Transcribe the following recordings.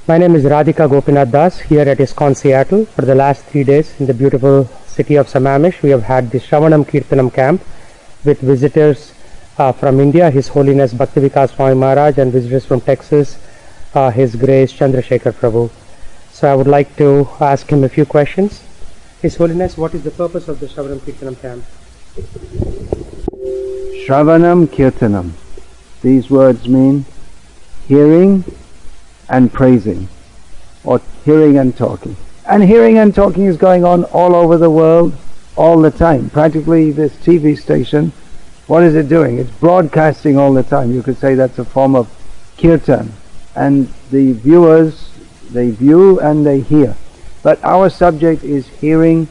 My name is Radhika Gopinath Das here at ISKCON Seattle. For the last 3 days in the beautiful city of Sammamish, we have had the Shravanam Kirtanam camp with visitors from India, His Holiness Bhakti-Vikas Swami Maharaj, and visitors from Texas, His Grace Chandrasekhar Prabhu. So I would like to ask him a few questions. His Holiness, what is the purpose of the Shravanam Kirtanam camp? Shravanam Kirtanam. These words mean hearing and praising, or hearing and talking. And hearing and talking is going on all over the world all the time. Practically this TV station, what is it doing? It's broadcasting all the time. You could say that's a form of kirtan. And the viewers, they view and they hear. But our subject is hearing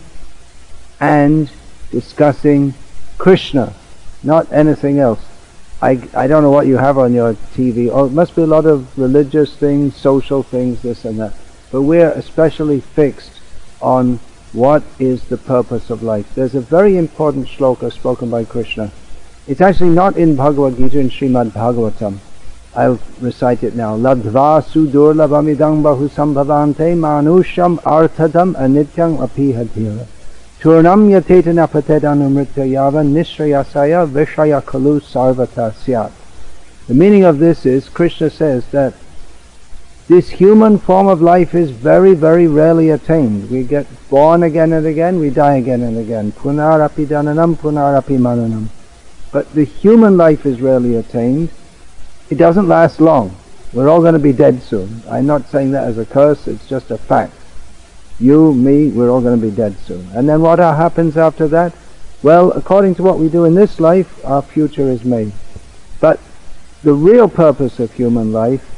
and discussing Krishna, not anything else. I don't know what you have on your TV. Oh, it must be a lot of religious things, social things, this and that. But we're especially fixed on what is the purpose of life. There's a very important shloka spoken by Krishna. It's actually not in Bhagavad Gita, in Srimad Bhagavatam. I'll recite it now. Ladva sudurlabhamidang bahusambhavante manusham arthadam anityam apihadhira. Turnam yatetana patedanumrityayava nishrayasaya vishaya kalu sarvata syat. The meaning of this is, Krishna says that this human form of life is very, very rarely attained. We get born again and again, we die again and again. Punarapi dananam, punarapi mananam. But the human life is rarely attained. It doesn't last long. We're all going to be dead soon. I'm not saying that as a curse, it's just a fact. You, me, we're all going to be dead soon. And then what happens after that? Well, according to what we do in this life, our future is made. But the real purpose of human life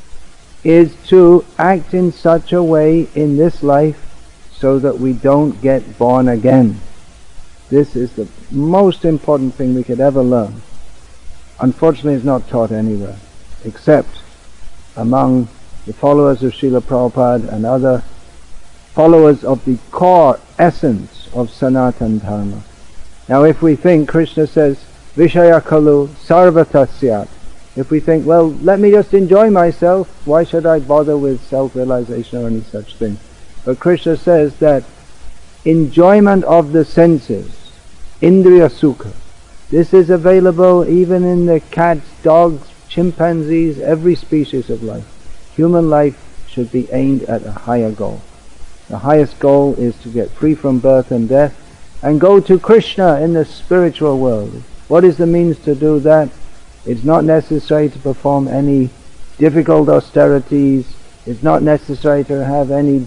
is to act in such a way in this life so that we don't get born again. This is the most important thing we could ever learn. Unfortunately, it's not taught anywhere, except among the followers of Srila Prabhupada and other followers of the core essence of Sanatana Dharma. Now if we think, Krishna says, Vishaya Kalu Sarvata Syat, if we think, well, let me just enjoy myself, why should I bother with self-realization or any such thing? But Krishna says that enjoyment of the senses, Indriya Sukha, this is available even in the cats, dogs, chimpanzees, every species of life. Human life should be aimed at a higher goal. The highest goal is to get free from birth and death and go to Krishna in the spiritual world. What is the means to do that? It's not necessary to perform any difficult austerities. It's not necessary to have any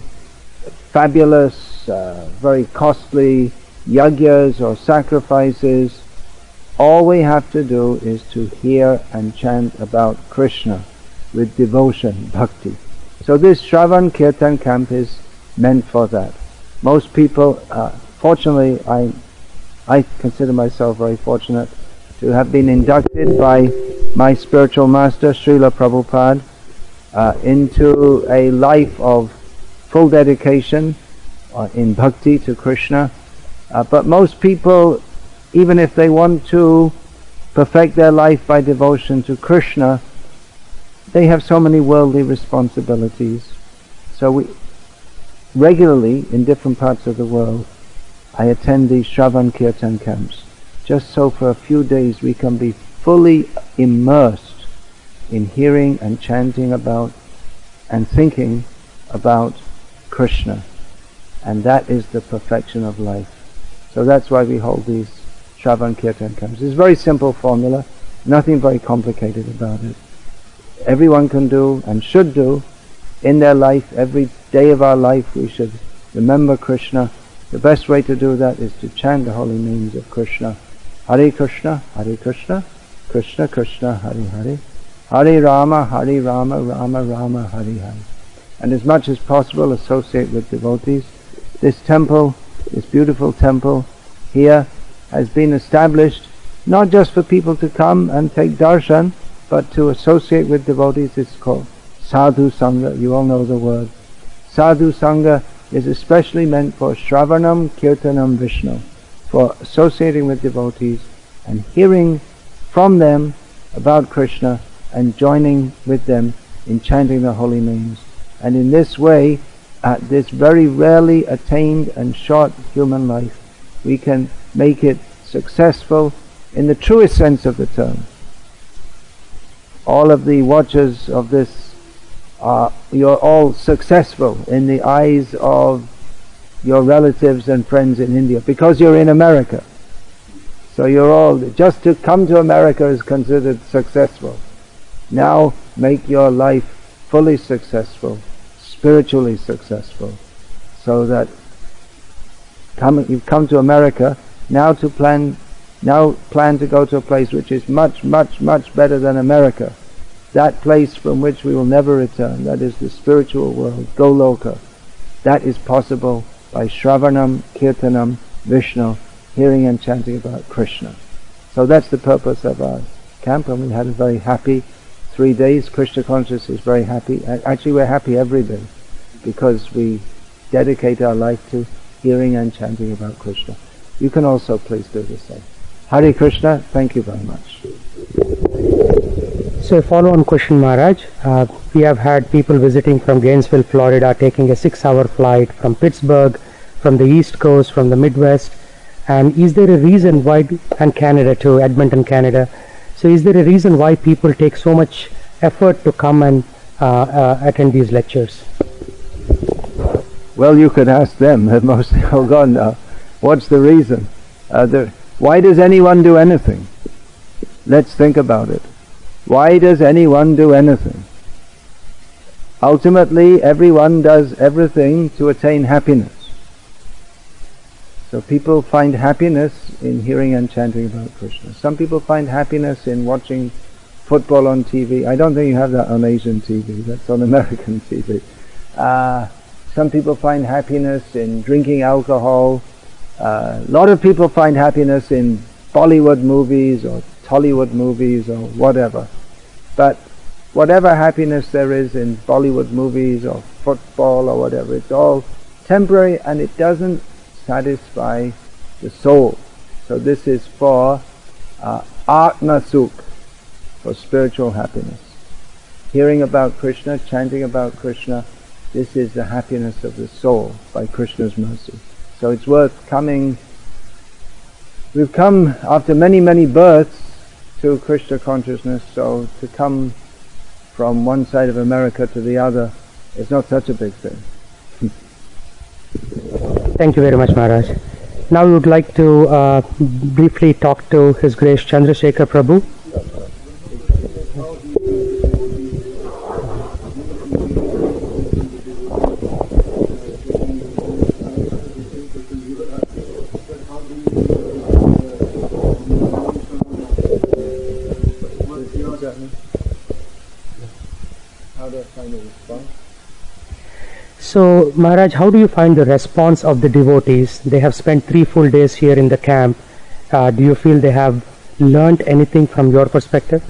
fabulous, very costly yagyas or sacrifices. All we have to do is to hear and chant about Krishna with devotion, bhakti. So this Shravan Kirtan camp is meant for that. Most people, fortunately, I consider myself very fortunate to have been inducted by my spiritual master, Srila Prabhupada, into a life of full dedication in bhakti to Krishna. But most people, even if they want to perfect their life by devotion to Krishna, they have so many worldly responsibilities. So we regularly, in different parts of the world, I attend these Shravan Kirtan camps, just so for a few days we can be fully immersed in hearing and chanting about and thinking about Krishna. And that is the perfection of life. So that's why we hold these Shravan Kirtan camps. It's a very simple formula, nothing very complicated about it. Everyone can do and should do in their life. Every day of our life we should remember Krishna. The best way to do that is to chant the holy names of Krishna. Hare Krishna, Krishna Krishna, Hare Hare, Hare Rama, Rama Rama, Hare Hare. And as much as possible associate with devotees. This temple, this beautiful temple here, has been established not just for people to come and take darshan, but to associate with devotees. It's called Sadhu Sangha. You all know the word. Sadhu Sangha is especially meant for Shravanam Kirtanam Vishnu, for associating with devotees and hearing from them about Krishna and joining with them in chanting the holy names And in this way, this very rarely attained and short human life, we can make it successful in the truest sense of the term. All of the watchers of this, you're all successful in the eyes of your relatives and friends in India because you're in America. So you're all, just to come to America is considered successful. Now make your life fully successful, spiritually successful, so that you've come to America, now plan to go to a place which is much, much, much better than America. That place from which we will never return, that is the spiritual world, Goloka. That is possible by Shravanam, Kirtanam, Vishnu, hearing and chanting about Krishna. So that's the purpose of our camp, and we had a very happy 3 days. Krishna consciousness is very happy. Actually, we're happy every day because we dedicate our life to hearing and chanting about Krishna. You can also please do the same. Hare Krishna, thank you very much. So a follow-on question, Maharaj. We have had people visiting from Gainesville, Florida, taking a 6-hour flight from Pittsburgh, from the East Coast, from the Midwest. And is there a reason why, and Canada too, Edmonton, Canada. So is there a reason why people take so much effort to come and attend these lectures? Well, you could ask them. They're mostly all gone now. What's the reason? Why does anyone do anything? Let's think about it. Why does anyone do anything? Ultimately, everyone does everything to attain happiness. So people find happiness in hearing and chanting about Krishna. Some people find happiness in watching football on TV. I don't think you have that on Asian TV. That's on American TV. Some people find happiness in drinking alcohol. A lot of people find happiness in Bollywood movies or Tollywood movies or whatever. But whatever happiness there is in Bollywood movies or football or whatever, it's all temporary and it doesn't satisfy the soul. So this is for Atma Sukh, for spiritual happiness. Hearing about Krishna, chanting about Krishna, this is the happiness of the soul by Krishna's mercy. So it's worth coming. We've come after many, many births to Krishna consciousness, so to come from one side of America to the other is not such a big thing. Thank you very much, Maharaj. Now we would like to briefly talk to His Grace Chandrasekhar Prabhu. So, Maharaj, how do you find the response of the devotees? They have spent 3 full days here in the camp. Do you feel they have learnt anything from your perspective?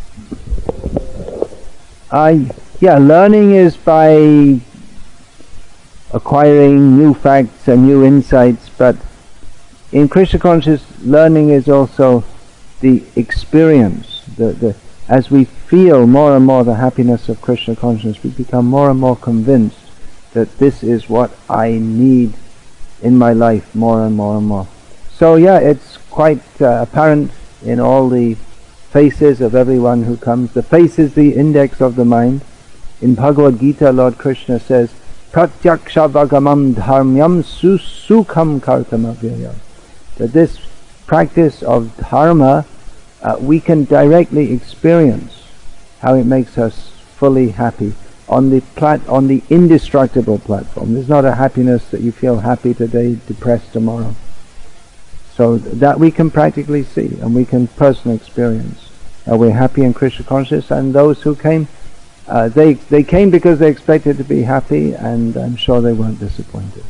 Yeah, learning is by acquiring new facts and new insights, but in Krishna consciousness, learning is also the experience. As we feel more and more the happiness of Krishna consciousness, we become more and more convinced that this is what I need in my life more and more and more. So yeah, it's quite apparent in all the faces of everyone who comes. The face is the index of the mind. In Bhagavad Gita, Lord Krishna says, Pratyaksha Bhagamam Dharmyam Sukham Kartamavyayam. That this practice of dharma, we can directly experience how it makes us fully happy on the indestructible platform. There's not a happiness that you feel happy today, depressed tomorrow. So that we can practically see and we can personally experience. We're happy in Krishna consciousness, and those who came, they came because they expected to be happy, and I'm sure they weren't disappointed.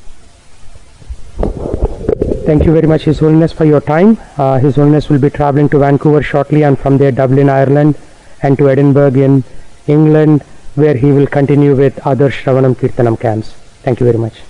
Thank you very much, His Holiness, for your time. His Holiness will be traveling to Vancouver shortly, and from there Dublin, Ireland, and to Edinburgh in England, where he will continue with other Shravanam Kirtanam camps. Thank you very much.